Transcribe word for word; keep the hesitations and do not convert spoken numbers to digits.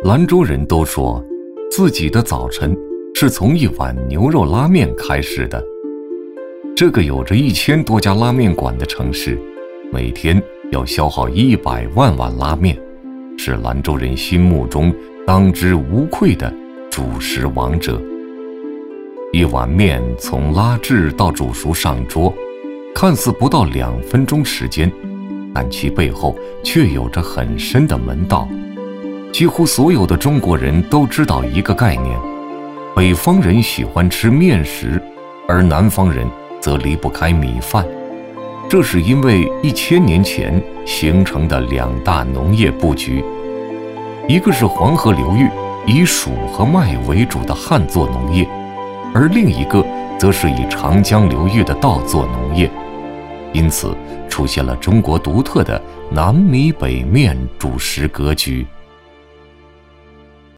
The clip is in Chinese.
兰州人都说，自己的早晨是从一碗牛肉拉面开始的。这个有着一千多家拉面馆的城市，每天要消耗一百万碗拉面，是兰州人心目中当之无愧的主食王者。一碗面从拉制到煮熟上桌，看似不到两分钟时间，但其背后却有着很深的门道。几乎所有的中国人都知道一个概念：北方人喜欢吃面食，而南方人则离不开米饭。这是因为一千年前形成的两大农业布局，一个是黄河流域以黍和麦为主的旱作农业，而另一个则是以长江流域的稻作农业。因此出现了中国独特的南米北面主食格局。